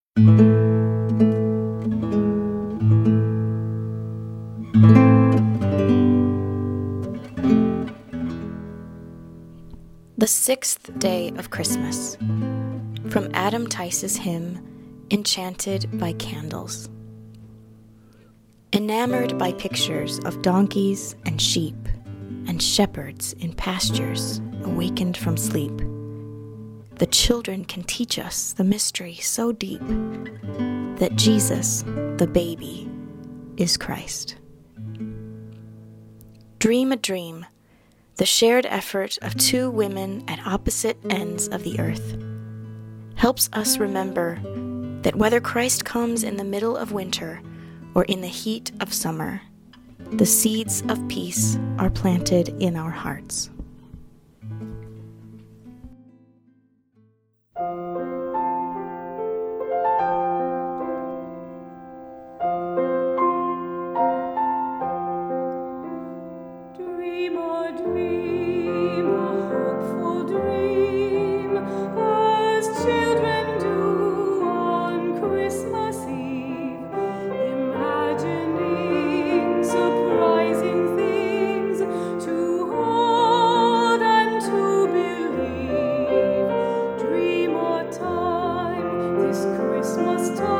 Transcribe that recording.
The Sixth Day of Christmas, from Adam Tice's hymn, Enchanted by Candles. Enamored by pictures of donkeys and sheep and shepherds in pastures awakened from sleep, the children can teach us the mystery so deep that Jesus, the baby, is Christ. Dream a dream, the shared effort of two women at opposite ends of the earth, helps us remember that whether Christ comes in the middle of winter or in the heat of summer, the seeds of peace are planted in our hearts. Christmas time.